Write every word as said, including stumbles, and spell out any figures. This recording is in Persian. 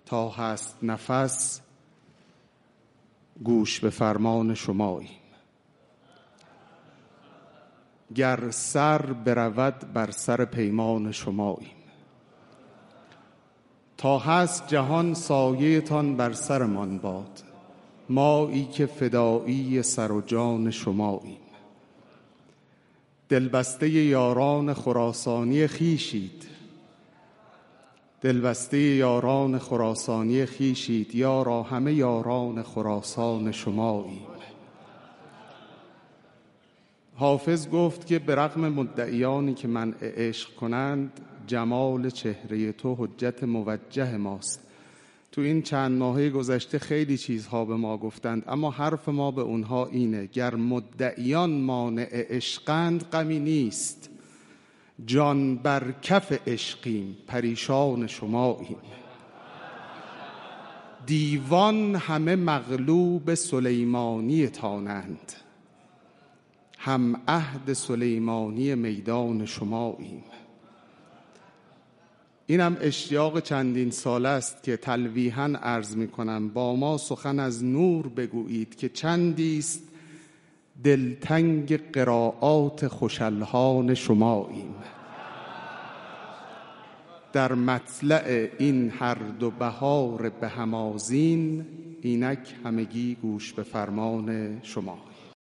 تا هست نفس گوش به فرمان شماییم. گر سر برود بر سر پیمان شماییم. تا هست جهان سایه تان بر سرمان باد، مایی که فدایی سر و جان شماییم. دلبسته یاران خراسانی خویشید، دلبسته یاران خراسانی خویشید، یارا همه یاران خراسان شماییم. حافظ گفت که به رغم مدعیانی که منع عشق کنند، جمال چهره تو حجت موجه ماست. تو این چند ماهه گذشته خیلی چیزها به ما گفتند، اما حرف ما به اونها اینه: گر مدعیان مانع عشقند غمی نیست، جان بر کف عشقیم پریشان شماییم. دیوان همه مغلوب سلیمانی تانند، هم عهد سلیمانی میدان شماییم. اینم اشتیاق چندین سال است که تلویحاً عرض می کنم: با ما سخن از نور بگویید که چندیست دلتنگ قرائات خوشالهان شماییم. در مطلع این هر دو بهار به همازین، اینک همگی گوش به فرمان شما.